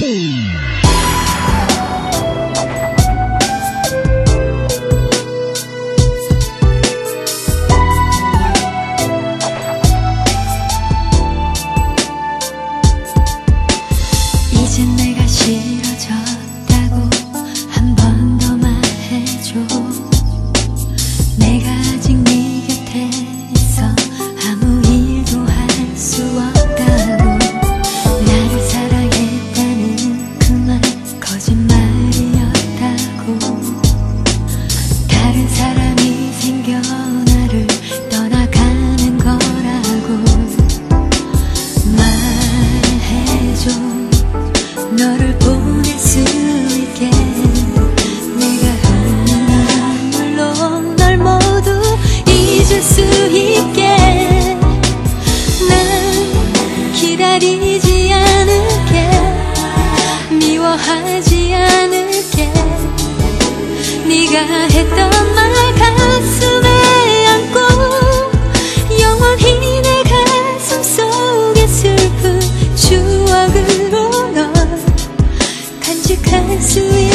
이젠 내가 싫어졌다고 한 번 더 말해줘. 내가 아직 네 곁에 있어 아무 일도 할 수 없다고. 나를 사랑했다는 그 말 거짓말이었다고. 다른 사람이 생겨 나를 떠나가는 거라고 말해줘. 너를 보낼 수 있게 내가 흘리는 눈물로 널 모두 잊을 수 있게. 난 기다리지 않을게. 미워하지 않을게. 네가 했던 말 가슴에 안고 영원히 내 가슴 속에 슬픈 추억으로 널 간직할 수 있게.